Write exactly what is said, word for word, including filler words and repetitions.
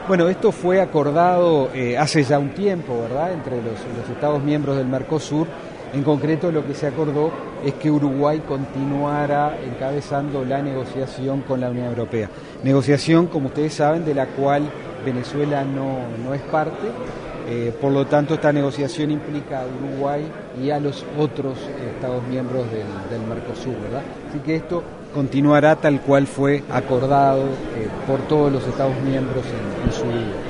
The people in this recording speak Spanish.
Bueno, esto fue acordado eh, hace ya un tiempo, ¿verdad?, entre los, los Estados miembros del Mercosur. En concreto, lo que se acordó es que Uruguay continuara encabezando la negociación con la Unión Europea. Negociación, como ustedes saben, de la cual Venezuela no, no es parte. Eh, por lo tanto, esta negociación implica a Uruguay y a los otros Estados miembros del, del Mercosur, ¿verdad? Así que esto continuará tal cual fue acordado eh, por todos los Estados miembros en, en su día.